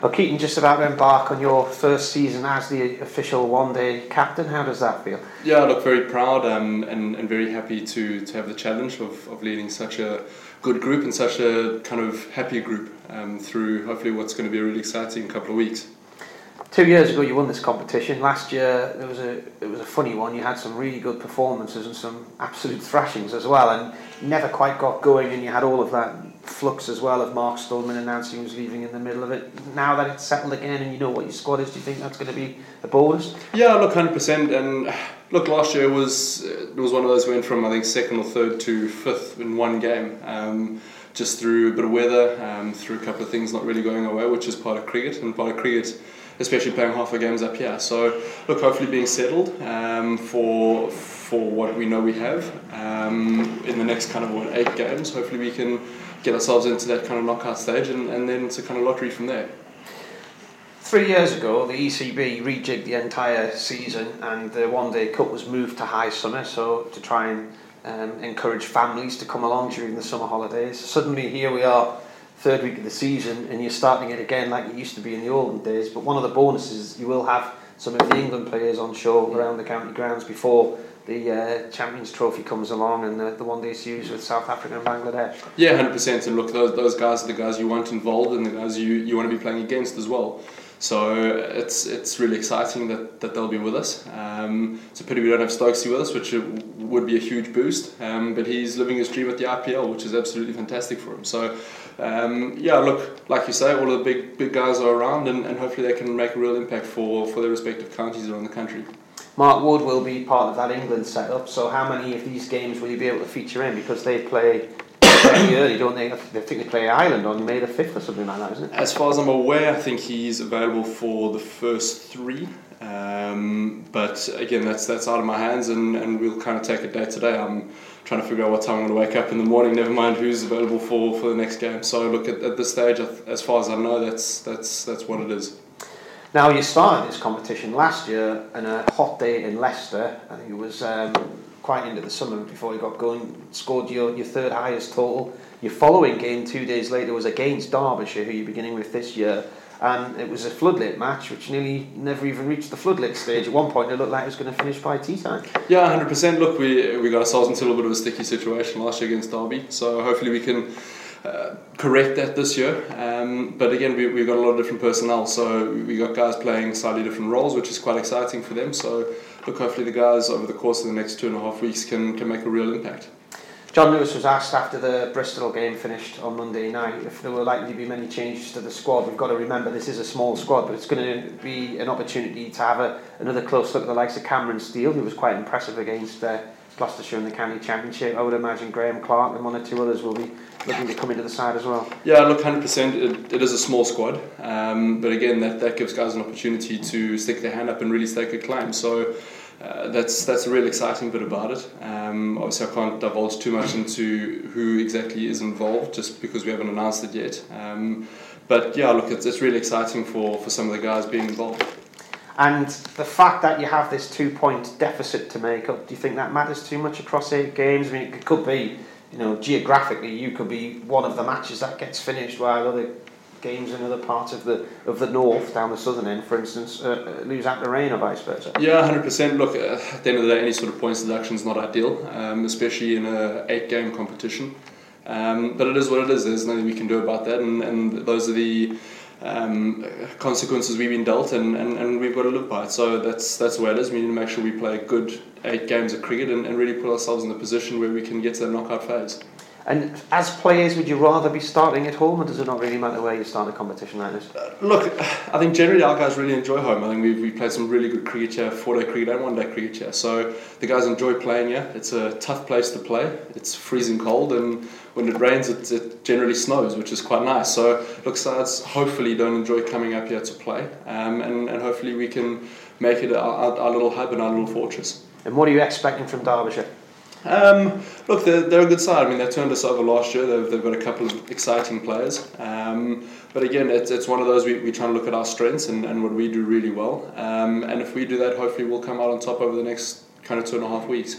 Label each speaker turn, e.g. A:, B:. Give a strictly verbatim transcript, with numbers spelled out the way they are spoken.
A: Well, Keaton, just about to embark on your first season as the official one-day captain. How does that feel?
B: Yeah, I look very proud um, and, and very happy to, to have the challenge of, of leading such a good group and such a kind of happy group um, through hopefully what's going to be a really exciting couple of weeks.
A: Two years ago you won this competition. Last year there was a it was a funny one. You had some really good performances and some absolute thrashings as well, and never quite got going, and you had all of that flux as well of Mark Stolman announcing he was leaving in the middle of it. Now that it's settled again and you know what your squad is, do you think that's going to be a bonus?
B: Yeah, look, one hundred percent. And look, last year was it was one of those went from I think second or third to fifth in one game. Um, just through a bit of weather, um, through a couple of things not really going our way, which is part of cricket, and part of cricket especially playing half our games up here. So look, hopefully being settled um, for for what we know we have um, in the next kind of what, eight games. Hopefully we can get ourselves into that kind of knockout stage, and, and then it's a kind of lottery from there.
A: Three years ago, the E C B rejigged the entire season, and the One Day Cup was moved to high summer, so to try and um, encourage families to come along during the summer holidays. Suddenly, here we are, third week of the season, and you're starting it again like it used to be in the olden days. But one of the bonuses, you will have some of the England players on show around the county grounds before the uh, Champions Trophy comes along and the, the one day series with South Africa and Bangladesh.
B: Yeah, one hundred percent. And look, those those guys are the guys you want involved and the guys you, you want to be playing against as well. So it's it's really exciting that, that they'll be with us. Um, it's a pity we don't have Stokesy with us, which would be a huge boost. Um, but he's living his dream at the I P L, which is absolutely fantastic for him. So um, yeah, look, like you say, all of the big big guys are around, and, and hopefully they can make a real impact for, for their respective counties around the country.
A: Mark Wood will be part of that England setup. So how many of these games will you be able to feature in? Because they play very early, don't they? They think they play Ireland on May the fifth or something like that, isn't it?
B: As far as I'm aware, I think he's available for the first three. Um, but again, that's that's out of my hands, and, and we'll kind of take it day to day. I'm trying to figure out what time I'm going to wake up in the morning, never mind who's available for, for the next game. So look, at, at this stage, as far as I know, that's that's that's what it is.
A: Now, you started this competition last year on a hot day in Leicester. I think it was um, quite into the summer before you got going, scored your, your third highest total. Your following game two days later was against Derbyshire, who you're beginning with this year, and it was a floodlit match which nearly never even reached the floodlit stage. At one point it looked like it was going to finish by tea time.
B: Yeah, one hundred percent. Look, we, we got ourselves into a little bit of a sticky situation last year against Derby, so hopefully we can Uh, correct that this year, um, but again we, we've got a lot of different personnel, so we got guys playing slightly different roles, which is quite exciting for them. So look, hopefully the guys over the course of the next two and a half weeks can, can make a real impact.
A: John Lewis was asked after the Bristol game finished on Monday night if there were likely to be many changes to the squad. We've got to remember this is a small squad, but it's going to be an opportunity to have a, another close look at the likes of Cameron Steele, who was quite impressive against uh, Gloucestershire in the county championship. I would imagine Graham Clark and one or two others will be looking to come into the side as well.
B: Yeah, look, one hundred percent. It, it is a small squad, um, but again, that, that gives guys an opportunity to stick their hand up and really stake a claim. So uh, that's that's a really exciting bit about it. Um, obviously, I can't divulge too much into who exactly is involved, just because we haven't announced it yet. Um, but yeah, look, it's, it's really exciting for, for some of the guys being involved.
A: And the fact that you have this two-point deficit to make up, do you think that matters too much across eight games? I mean, it could be, you know, geographically, you could be one of the matches that gets finished, while other games in other parts of the of the north, down the southern end, for instance, uh, lose out the rain or vice versa.
B: Yeah, one hundred percent. Look, uh, at the end of the day, any sort of points deduction is not ideal, um, especially in a eight-game competition. Um, but it is what it is. There's nothing we can do about that, and, and those are the um, consequences we've been dealt, and, and, and we've got to live by it. So that's that's the way it is. We need to make sure we play good eight games of cricket and, and really put ourselves in the position where we can get to the knockout phase.
A: And as players, would you rather be starting at home, or does it not really matter where you start a competition like this?
B: Uh, look, I think generally our guys really enjoy home. I think we've, we've played some really good cricket here, four-day cricket and one-day cricket here. So the guys enjoy playing here. It's a tough place to play. It's freezing cold, and when it rains, it, it generally snows, which is quite nice. So look, sides hopefully don't enjoy coming up here to play, um, and, and hopefully we can make it our, our little hub and our little fortress.
A: And what are you expecting from Derbyshire?
B: Um, look, they're, they're a good side. I mean, they turned us over last year. They've, they've got a couple of exciting players. Um, but again, it's, it's one of those we, we try and look at our strengths and, and what we do really well. Um, and if we do that, hopefully we'll come out on top over the next kind of two and a half weeks.